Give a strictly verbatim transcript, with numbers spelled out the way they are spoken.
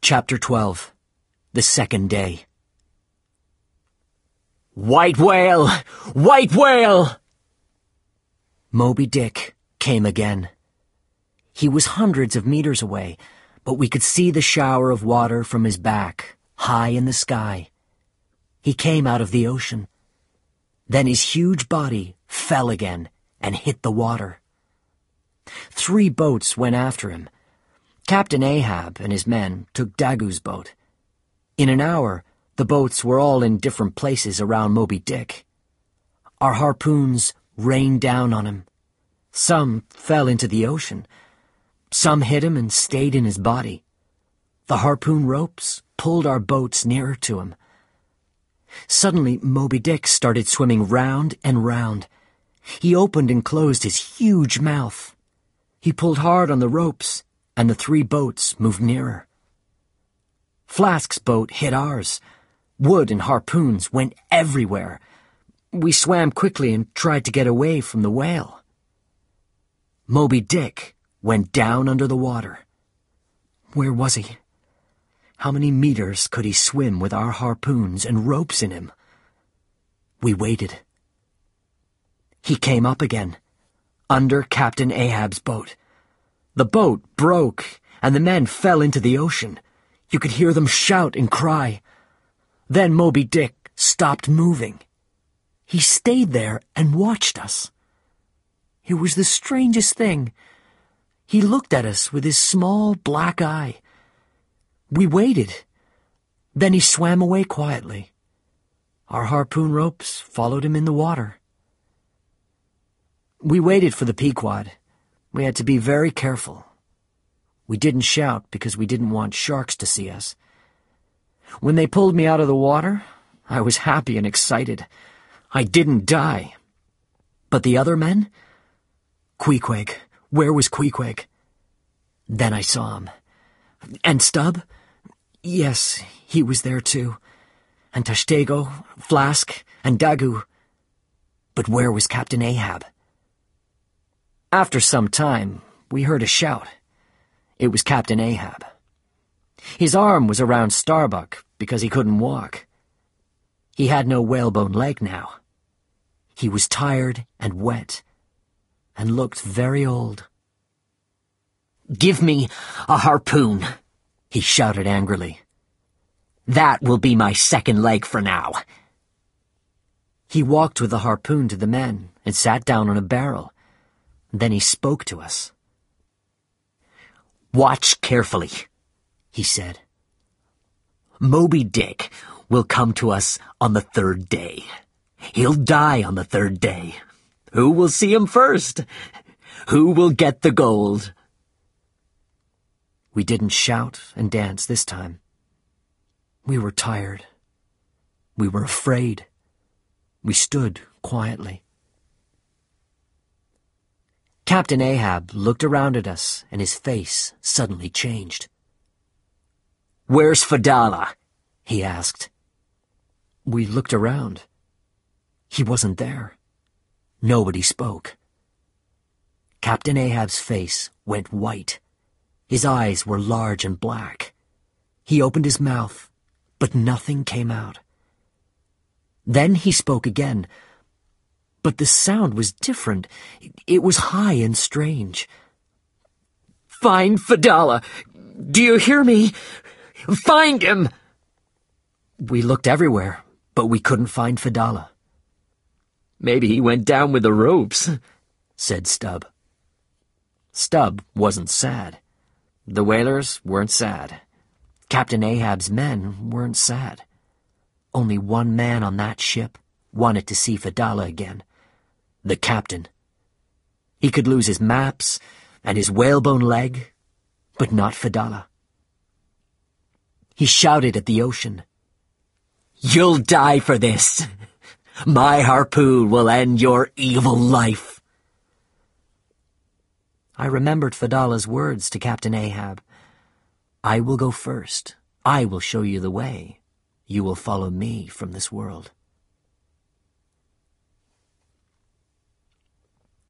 Chapter twelve. The Second Day. White whale! White whale! Moby Dick came again. He was hundreds of meters away, but we could see the shower of water from his back, high in the sky. He came out of the ocean. Then his huge body fell again and hit the water. Three boats went after him. Captain Ahab and his men took Daggoo's boat. In an hour, the boats were all in different places around Moby Dick. Our harpoons rained down on him. Some fell into the ocean. Some hit him and stayed in his body. The harpoon ropes pulled our boats nearer to him. Suddenly, Moby Dick started swimming round and round. He opened and closed his huge mouth. He pulled hard on the ropes, and the three boats moved nearer. Flask's boat hit ours. Wood and harpoons went everywhere. We swam quickly and tried to get away from the whale. Moby Dick went down under the water. Where was he? How many meters could he swim with our harpoons and ropes in him? We waited. He came up again, under Captain Ahab's boat. The boat broke, and the men fell into the ocean. You could hear them shout and cry. Then Moby Dick stopped moving. He stayed there and watched us. It was the strangest thing. He looked at us with his small black eye. We waited. Then he swam away quietly. Our harpoon ropes followed him in the water. We waited for the Pequod. We had to be very careful. We didn't shout because we didn't want sharks to see us. When they pulled me out of the water, I was happy and excited. I didn't die. But the other men? Queequeg. Where was Queequeg? Then I saw him. And Stubb? Yes, he was there too. And Tashtego, Flask, and Daggoo. But where was Captain Ahab? After some time, we heard a shout. It was Captain Ahab. His arm was around Starbuck because he couldn't walk. He had no whalebone leg now. He was tired and wet, and looked very old. "Give me a harpoon," he shouted angrily. "That will be my second leg for now." He walked with the harpoon to the men and sat down on a barrel. Then he spoke to us. "Watch carefully," he said. "Moby Dick will come to us on the third day. He'll die on the third day. Who will see him first? Who will get the gold?" We didn't shout and dance this time. We were tired. We were afraid. We stood quietly. Captain Ahab looked around at us, and his face suddenly changed. "Where's Fedallah?" he asked. We looked around. He wasn't there. Nobody spoke. Captain Ahab's face went white. His eyes were large and black. He opened his mouth, but nothing came out. Then he spoke again, but the sound was different. It was high and strange. "Find Fedallah! Do you hear me? Find him!" We looked everywhere, but we couldn't find Fedallah. "Maybe he went down with the ropes," said Stubb. Stubb wasn't sad. The whalers weren't sad. Captain Ahab's men weren't sad. Only one man on that ship wanted to see Fedallah again. The captain. He could lose his maps and his whalebone leg, but not Fedallah. He shouted at the ocean, "You'll die for this! My harpoon will end your evil life!" I remembered Fedallah's words to Captain Ahab. "I will go first. I will show you the way. You will follow me from this world."